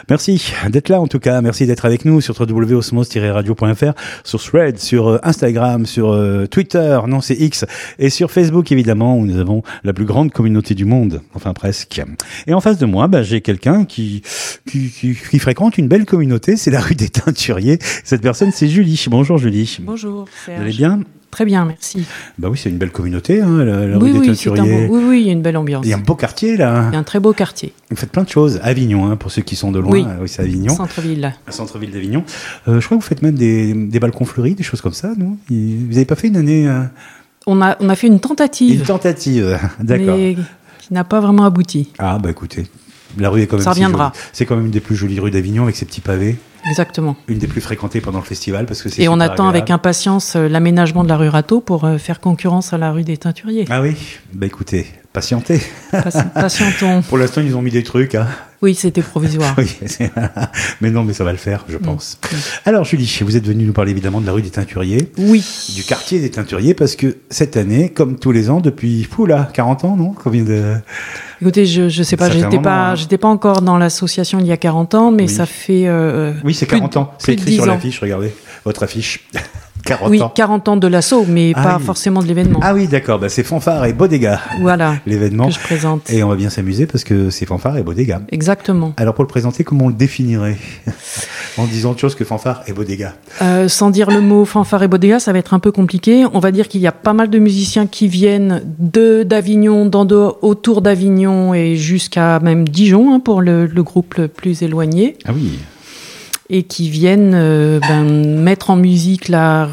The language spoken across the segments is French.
Merci d'être là en tout cas, merci d'être avec nous sur www.osmos-radio.fr, sur Thread, sur Instagram, sur Twitter, non c'est X, et sur Facebook évidemment où nous avons la plus grande communauté du monde, enfin presque. Et en face de moi, j'ai quelqu'un qui fréquente une belle communauté, c'est la rue des Teinturiers. Cette personne c'est Julie. Bonjour Julie. Bonjour Serge. Vous allez bien ? Très bien, merci. Oui, c'est une belle communauté, la rue des Teinturiers. Oui, il y a une belle ambiance. Il y a un beau quartier, là. Il y a un très beau quartier. Vous faites plein de choses. Avignon, pour ceux qui sont de loin. Oui, c'est Avignon. Centre-ville. Centre-ville d'Avignon. Je crois que vous faites même des balcons fleuris, des choses comme ça, non ? Vous n'avez pas fait une année... On a fait une tentative. Une tentative, d'accord. Mais qui n'a pas vraiment abouti. Ah, écoutez, la rue est quand même... Ça reviendra. C'est quand même une des plus jolies rues d'Avignon, avec ses petits pavés. Exactement. Une des plus fréquentées pendant le festival parce que c'est. Et on attend avec impatience l'aménagement de la rue Rateau pour faire concurrence à la rue des Teinturiers. Ah oui, écoutez, patientez. Patientons. Pour l'instant, ils ont mis des trucs. Oui, c'était provisoire. Oui, mais non, mais ça va le faire, je pense. Alors, Julie, vous êtes venue nous parler évidemment de la rue des Teinturiers. Oui. Du quartier des Teinturiers, parce que cette année, comme tous les ans, depuis 40 ans, non ? Combien de... Écoutez, je sais pas, j'étais pas encore dans l'association il y a 40 ans, mais ça fait... oui, c'est 40 ans. C'est écrit sur l'affiche, regardez, votre affiche. 40 ans. 40 ans de l'assaut, mais pas forcément de l'événement. Ah oui, d'accord, c'est Fanfare et Bodega. Voilà, l'événement que je présente. Et on va bien s'amuser parce que c'est Fanfare et Bodega. Exactement. Alors pour le présenter, comment on le définirait en disant autre chose que Fanfare et Bodega? Sans dire le mot Fanfare et Bodega, ça va être un peu compliqué. On va dire qu'il y a pas mal de musiciens qui viennent d'Avignon, autour d'Avignon et jusqu'à même Dijon, pour le groupe le plus éloigné. Ah oui. Et qui viennent mettre en musique la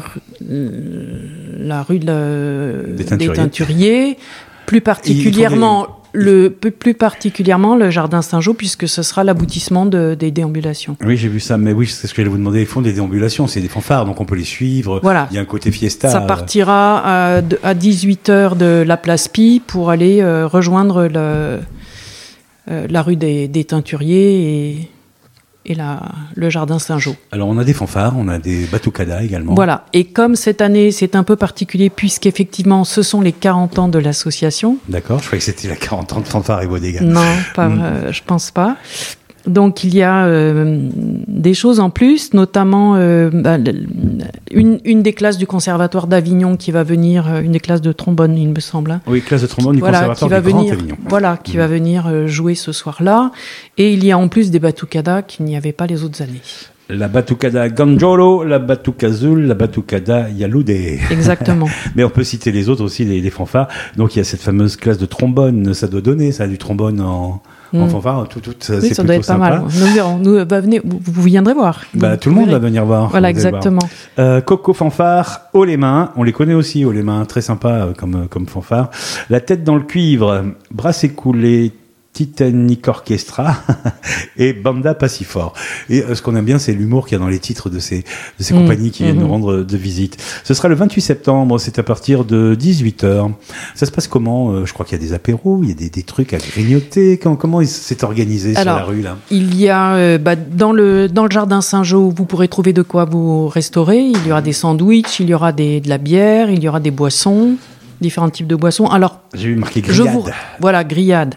rue des Teinturiers, plus particulièrement le jardin Saint-Jean, puisque ce sera l'aboutissement des déambulations. Oui, j'ai vu ça, mais oui, c'est ce que j'allais vous demander. Ils font des déambulations, c'est des fanfares, donc on peut les suivre. Voilà. Il y a un côté fiesta. Ça partira à 18h de la place Pie pour aller rejoindre la rue des Teinturiers et le jardin Saint-Jean. Alors on a des fanfares, on a des batucadas également. Voilà, et comme cette année c'est un peu particulier puisqu'effectivement ce sont les 40 ans de l'association. D'accord, je croyais que c'était la 40 ans de Fanfare et Bodega. Non, je pense pas. Donc il y a des choses en plus, notamment une des classes du conservatoire d'Avignon qui va venir, une des classes de trombone il me semble. Oui, classe de trombone du conservatoire du Grand Avignon. Voilà, qui va venir jouer ce soir-là. Et il y a en plus des batucadas qu'il n'y avait pas les autres années. La batucada Ganjolo, la batucada Zul, la batucada Yalude. Exactement. Mais on peut citer les autres aussi, les fanfares. Donc il y a cette fameuse classe de trombone, ça doit donner ça, du trombone en fanfare, oui, c'est ça doit être sympa. Pas mal. Nous verrons. Venez, vous viendrez voir. Tout le monde va venir voir. Voilà, exactement. Coco Fanfare, haut les mains. On les connaît aussi, haut les mains. Très sympa comme fanfare. La tête dans le cuivre, bras écoulés, Titanic Orchestra et Banda Passifort. Et ce qu'on aime bien, c'est l'humour qu'il y a dans les titres de ces compagnies qui viennent nous rendre de visite. Ce sera le 28 septembre, c'est à partir de 18h. Ça se passe comment ? Je crois qu'il y a des apéros, il y a des trucs à grignoter. Comment c'est organisé sur la rue là ? Il y a dans le jardin Saint-Jean, vous pourrez trouver de quoi vous restaurer. Il y aura des sandwichs, il y aura de la bière, il y aura des boissons. Différents types de boissons. Alors, j'ai vu marqué grillade. Voilà, grillade.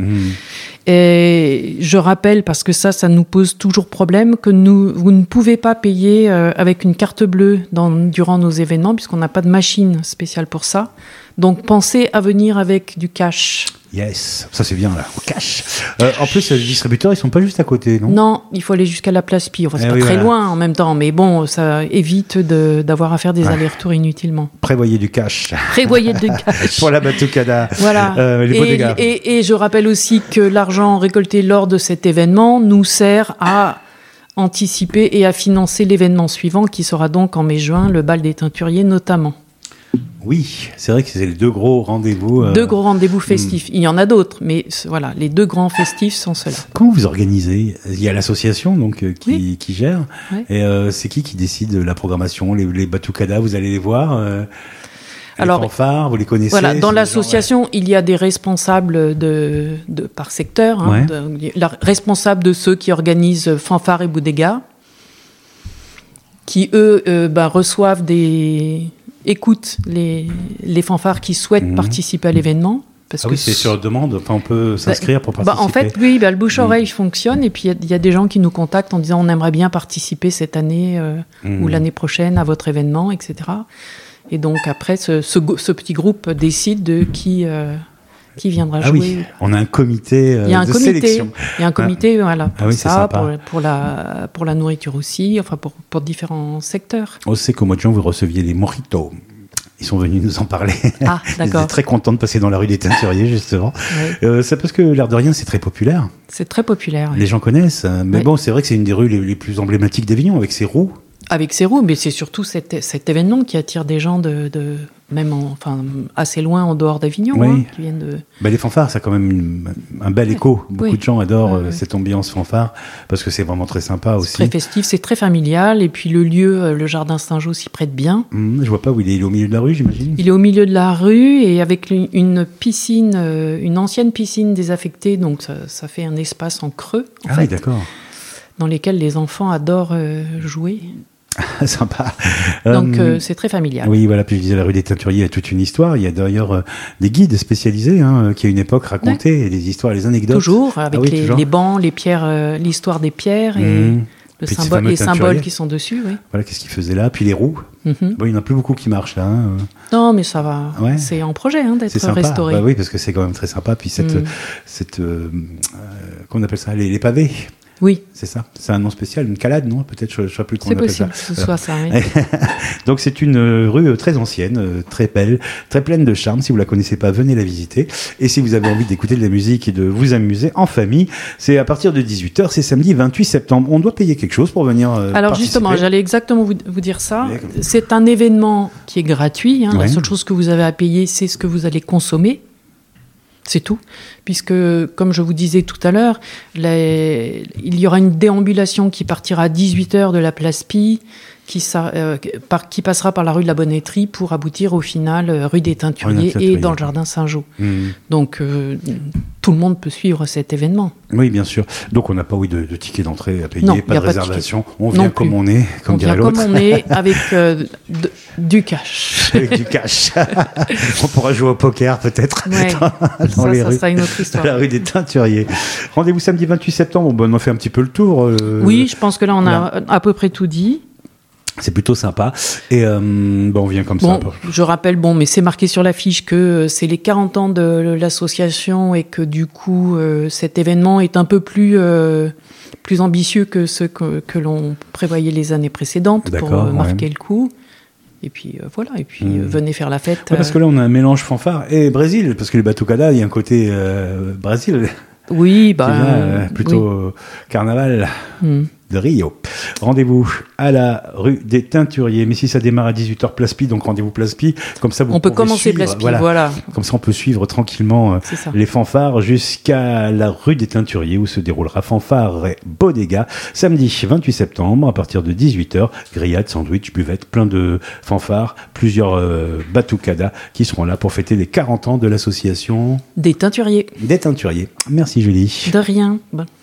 Et je rappelle, parce que ça nous pose toujours problème, que vous ne pouvez pas payer avec une carte bleue durant nos événements, puisqu'on n'a pas de machine spéciale pour ça. Donc, pensez à venir avec du cash. Yes, ça c'est bien là, au cash. En plus, les distributeurs, ils sont pas juste à côté, non ? Non, il faut aller jusqu'à la place Pie. Enfin, c'est pas très loin en même temps, mais bon, ça évite d'avoir à faire des allers-retours inutilement. Prévoyez du cash. Prévoyez du cash. Pour la batucada. Voilà. Et je rappelle aussi que l'argent récolté lors de cet événement nous sert à anticiper et à financer l'événement suivant, qui sera donc en mai-juin, le bal des Teinturiers notamment. Oui, c'est vrai que c'est les deux gros rendez-vous. Deux gros rendez-vous festifs. Il y en a d'autres, mais voilà, les deux grands festifs sont ceux-là. Comment vous organisez ? Il y a l'association donc qui gère. Oui. Et c'est qui décide de la programmation ? Les batucadas, vous allez les voir Alors, les fanfares, vous les connaissez ? Voilà, dans l'association, il y a des responsables par secteur. Responsables de ceux qui organisent fanfare et bodega, qui eux écoutent les fanfares qui souhaitent participer à l'événement, Parce Ah que oui, c'est sur demande, enfin on peut s'inscrire pour participer. En fait, oui, le bouche-oreille fonctionne, et puis il y a des gens qui nous contactent en disant on aimerait bien participer cette année ou l'année prochaine à votre événement, etc. Et donc après, ce petit groupe décide de qui viendra jouer. Oui, on a un comité de sélection. Il y a un comité, voilà, pour oui, c'est ça, sympa. pour la nourriture aussi, enfin pour différents secteurs. On sait qu'au mois de juin, vous receviez des mojitos. Ils sont venus nous en parler. Ah, d'accord. Ils étaient très contents de passer dans la rue des Teinturiers, justement. Ouais. C'est parce que, l'air de rien, c'est très populaire. C'est très populaire. Les gens connaissent. Mais Ouais. bon, c'est vrai que c'est une des rues les plus emblématiques d'Avignon, avec ses roues. Avec ses roues, mais c'est surtout cet événement qui attire des gens même assez loin en dehors d'Avignon, Oui. qui viennent de... Les fanfares, ça a quand même un bel écho. Beaucoup de gens adorent Ouais. cette ambiance fanfare, parce que c'est vraiment très sympa aussi. C'est très festif, c'est très familial, et puis le lieu, le jardin Saint-Jean s'y prête bien. Je vois pas où il est. Il est au milieu de la rue, j'imagine. Il est au milieu de la rue, et avec une piscine, une ancienne piscine désaffectée, donc ça fait un espace en creux, en fait, Oui, d'accord. dans lesquels les enfants adorent jouer. Sympa. Donc c'est très familial. Oui, voilà. Puis je disais, la rue des Teinturiers a toute une histoire. Il y a d'ailleurs des guides spécialisés qui, à une époque, racontaient des histoires, les anecdotes. Toujours, avec toujours. les bancs, les pierres, l'histoire des pierres et Puis les symboles teinturiers. qui sont dessus. Oui. Voilà, qu'est-ce qu'ils faisaient là. Puis les roues. Bon, il n'y en a plus beaucoup qui marchent là. Non, mais ça va. Ouais. C'est en projet C'est d'être sympa. restauré. Bah oui, parce que c'est quand même très sympa. Puis qu'on appelle ça, les pavés. Oui, C'est ça. C'est un nom spécial, une calade, non? Peut-être, je ne sais plus comment c'est on appelle ça. possible que ce soit ça. Oui. Donc c'est une rue très ancienne, très belle, très pleine de charme. Si vous la connaissez pas, venez la visiter. Et si vous avez envie d'écouter de la musique et de vous amuser en famille, c'est à partir de 18h, c'est samedi 28 septembre. On doit payer quelque chose pour venir Alors participer. justement, j'allais exactement vous dire ça. D'accord. C'est un événement qui est gratuit. Ouais. La seule chose que vous avez à payer, c'est ce que vous allez consommer. C'est tout. Puisque, comme je vous disais tout à l'heure, il y aura une déambulation qui partira à 18h de la place Pie, qui passera par la rue de la Bonnetterie pour aboutir au final rue des Teinturiers et dans le jardin Saint-Jean. Donc, tout le monde peut suivre cet événement. Oui, bien sûr. Donc on n'a pas de ticket d'entrée à payer, Non, pas y de a pas de réservation. On Non vient plus. comme on est, comme On dirait vient l'autre. comme on est, avec du cash. Avec du cash. On pourra jouer au poker peut-être Ouais. dans les Ça rues. sera une autre histoire. La rue des Teinturiers. Rendez-vous samedi 28 septembre. Bon, on en fait un petit peu le tour. Oui, je pense que là, on a à peu près tout dit. C'est plutôt sympa. Et on vient comme ça. Je rappelle, mais c'est marqué sur l'affiche que c'est les 40 ans de l'association et que du coup, cet événement est un peu plus ambitieux que ce que l'on prévoyait les années précédentes pour marquer le coup. Et puis voilà, et puis venez faire la fête. Ouais, parce que là, on a un mélange fanfare et Brésil, parce que les batucadas, il y a un côté Brésil. Oui, plutôt carnaval. De Rio. Rendez-vous à la rue des Teinturiers. Mais si ça démarre à 18h, Place Pie, donc rendez-vous Place Pie. Comme ça, vous on peut pourrez commencer suivre, Place Pie, voilà. Comme ça, on peut suivre tranquillement les fanfares jusqu'à la rue des Teinturiers où se déroulera Fanfare et Bodega. Samedi 28 septembre, à partir de 18h, grillades, sandwich, buvette, plein de fanfares, plusieurs batucadas qui seront là pour fêter les 40 ans de l'association des Teinturiers. Des Teinturiers. Merci Julie. De rien. Bon.